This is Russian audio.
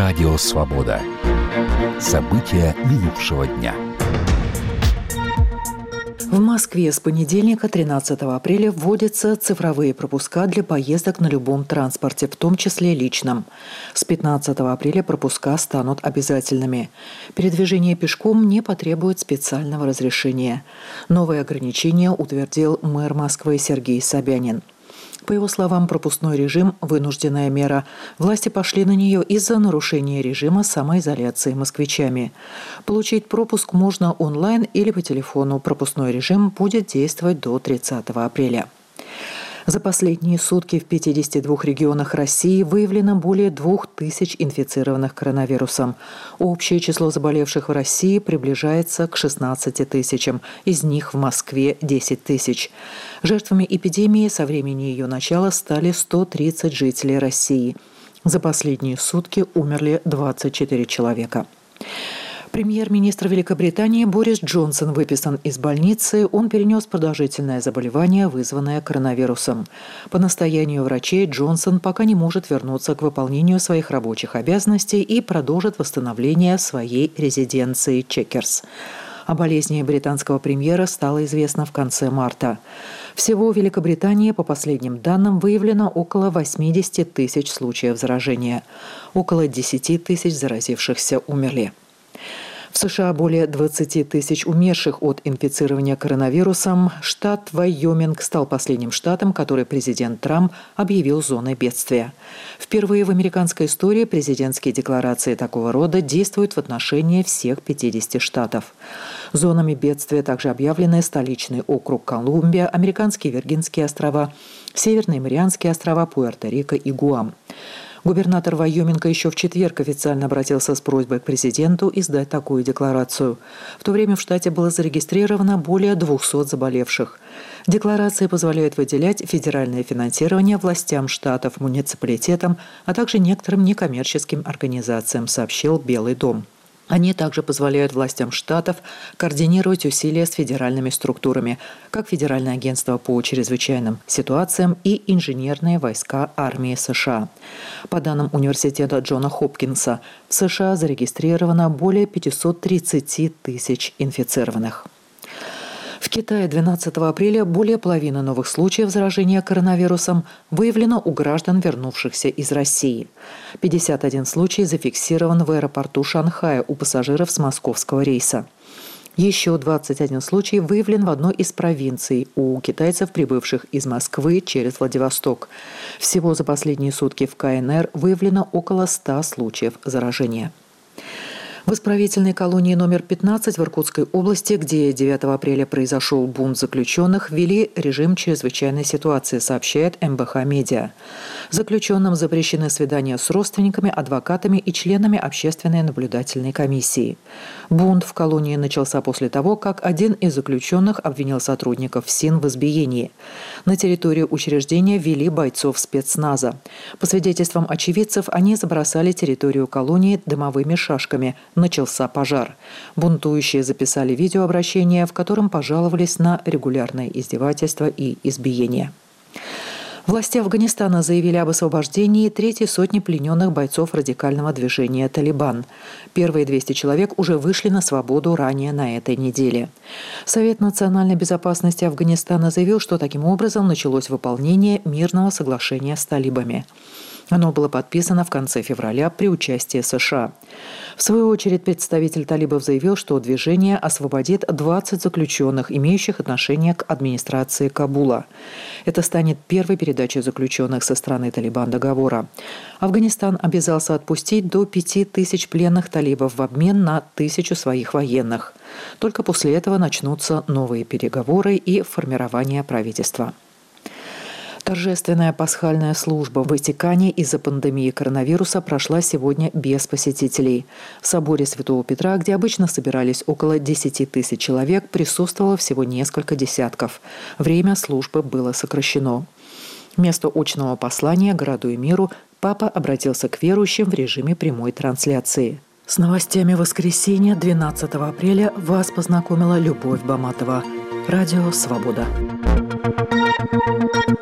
Радио «Свобода». События минувшего дня. В Москве с понедельника, 13 апреля, вводятся цифровые пропуска для поездок на любом транспорте, в том числе личном. С 15 апреля пропуска станут обязательными. Передвижение пешком не потребует специального разрешения. Новые ограничения утвердил мэр Москвы Сергей Собянин. По его словам, пропускной режим – вынужденная мера. Власти пошли на нее из-за нарушения режима самоизоляции москвичами. Получить пропуск можно онлайн или по телефону. Пропускной режим будет действовать до 30 апреля. За последние сутки в 52 регионах России выявлено более 2000 инфицированных коронавирусом. Общее число заболевших в России приближается к 16 тысячам, из них в Москве 10 тысяч. Жертвами эпидемии со времени ее начала стали 130 жителей России. За последние сутки умерли 24 человека. Премьер-министр Великобритании Борис Джонсон выписан из больницы. Он перенес продолжительное заболевание, вызванное коронавирусом. По настоянию врачей Джонсон пока не может вернуться к выполнению своих рабочих обязанностей и продолжит восстановление своей резиденции Чекерс. О болезни британского премьера стало известно в конце марта. Всего в Великобритании, по последним данным, выявлено около 80 тысяч случаев заражения. Около 10 тысяч заразившихся умерли. В США более 20 тысяч умерших от инфицирования коронавирусом. Штат Вайоминг стал последним штатом, который президент Трамп объявил зоной бедствия. Впервые в американской истории президентские декларации такого рода действуют в отношении всех 50 штатов. Зонами бедствия также объявлены столичный округ Колумбия, американские Виргинские острова, Северные Марианские острова, Пуэрто-Рико и Гуам. Губернатор Вайоминга еще в четверг официально обратился с просьбой к президенту издать такую декларацию. В то время в штате было зарегистрировано более 200 заболевших. Декларации позволяют выделять федеральное финансирование властям штатов, муниципалитетам, а также некоторым некоммерческим организациям, сообщил Белый дом. Они также позволяют властям штатов координировать усилия с федеральными структурами, как Федеральное агентство по чрезвычайным ситуациям и инженерные войска армии США. По данным университета Джона Хопкинса, в США зарегистрировано более 530 тысяч инфицированных. В Китае 12 апреля более половины новых случаев заражения коронавирусом выявлено у граждан, вернувшихся из России. 51 случай зафиксирован в аэропорту Шанхая у пассажиров с московского рейса. Еще 21 случай выявлен в одной из провинций у китайцев, прибывших из Москвы через Владивосток. Всего за последние сутки в КНР выявлено около 100 случаев заражения. В исправительной колонии номер 15 в Иркутской области, где 9 апреля произошел бунт заключенных, ввели режим чрезвычайной ситуации, сообщает МБХ Медиа. Заключенным запрещены свидания с родственниками, адвокатами и членами общественной наблюдательной комиссии. Бунт в колонии начался после того, как один из заключенных обвинил сотрудников ФСИН в избиении. На территорию учреждения ввели бойцов спецназа. По свидетельствам очевидцев, они забросали территорию колонии дымовыми шашками. Начался пожар. Бунтующие записали видеообращение, в котором пожаловались на регулярное издевательство и избиение. Власти Афганистана заявили об освобождении третьей сотни плененных бойцов радикального движения «Талибан». Первые 200 человек уже вышли на свободу ранее на этой неделе. Совет национальной безопасности Афганистана заявил, что таким образом началось выполнение мирного соглашения с талибами. Оно было подписано в конце февраля при участии США. В свою очередь, представитель талибов заявил, что движение освободит 20 заключенных, имеющих отношение к администрации Кабула. Это станет первой передачей заключенных со стороны Талибан договора. Афганистан обязался отпустить до 5000 пленных талибов в обмен на 1000 своих военных. Только после этого начнутся новые переговоры и формирование правительства. Торжественная пасхальная служба в Ватикане из-за пандемии коронавируса прошла сегодня без посетителей. В соборе Святого Петра, где обычно собирались около 10 тысяч человек, присутствовало всего несколько десятков. Время службы было сокращено. Вместо очного послания городу и миру папа обратился к верующим в режиме прямой трансляции. С новостями воскресенья 12 апреля вас познакомила Любовь Баматова. Радио «Свобода».